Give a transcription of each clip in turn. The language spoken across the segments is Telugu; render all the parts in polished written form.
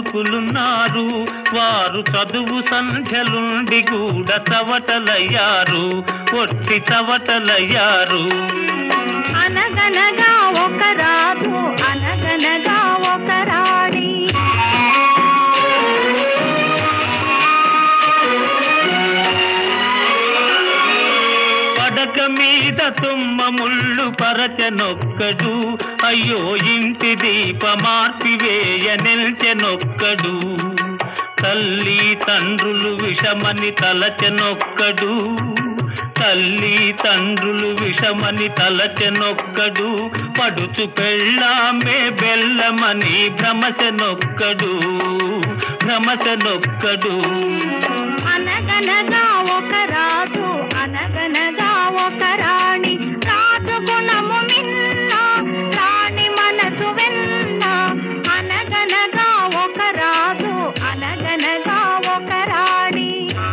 యువకులున్నారు, వారు చదువు సంధ్యలుండి కూడా చవటలయ్యారు, ఒట్టి చవటలయ్యారు. అనగనగా ఒక రాజు, అనగనగా ఒక రాణి. పడక మీద తుమ్మ ముళ్ళు పరచనొక్కడు, అయ్యో ఇంటి దీపమార్పివేయ నిల్చెనొక్కడు. తల్లి తండ్రులు విషమని తలచెనొక్కడు, తల్లి తండ్రులు విషమని తలచెనొక్కడు. పడుచు పెళ్ళామే బెల్లమని భ్రమచెనొక్కడు, భ్రమచెనొక్కడు. అనగనగా ఒక రాజు, అనగనగా ఒక రాణి. రాజు గుణము మిన్న, రాణి మనసు వెన్న. అనగనగా ఒక రాజు, అనగనగా ఒక రాణి.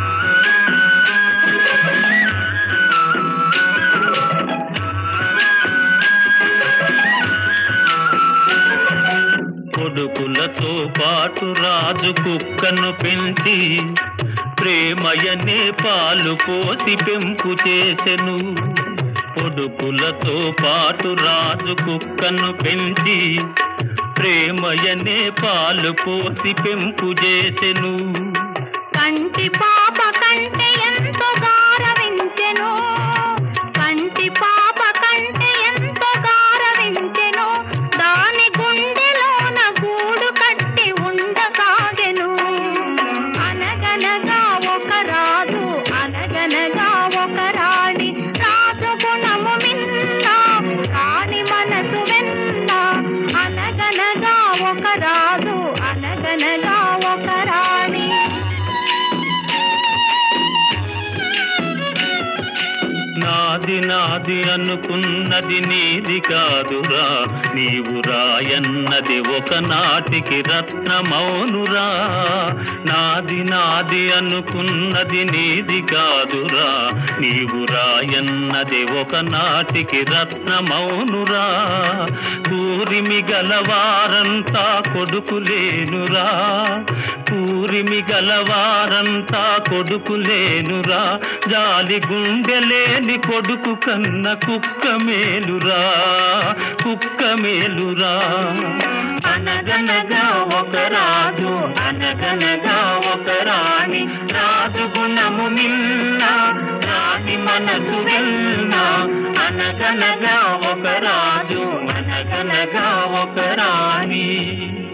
కొడుకులతో పాటు రాజు కుక్కను పెంచి ప్రేమయనే పాలు పోసి పెంపు చేసెను. కొడుకులతో పాటు రాజు కుక్కను పెంచి ప్రేమయనే పాలు పోసి పెంపు చేసెను. కంటి పాప కంటే ఎంతో గారవించెను, కంటి పాప కంటే ఎంతో గారవించెను. దాని గుండెలోన గూడు కట్టి ఉండసాగెను. అనగనగా ఒక రాజు, అనగనగా ఒక రాణి. రాజు గుణము మిన్న, రాణి మనసు వెన్న. అనగనగా ఒక రాజు, అనగనగా ఒక రాణి. నాది నాది అనుకున్నది నీది కాదురా, నీవు రాయన్నది ఒకనాటికి రత్నమౌనురా. నాది నాది అనుకున్నది నీది కాదురా, నీవు రాయన్నది ఒకనాటికి రత్నమౌనురా. కూరిమి గలవారంతా కొడుకులేనురా, కూరిమి గలవారంతా కొడుకులేనురా. జాలి గుండెలేని కొడుకు కన్న కుక్క మేలురా, కుక్క మేలురా. అనగనగా ఒక రాజు, అనగనగా ఒక రాణి. రాజు గుణము మిన్న, రాణి మనసు వెన్న. అనగనగా ఒక రాజు, అనగనగా ఒక రాణి.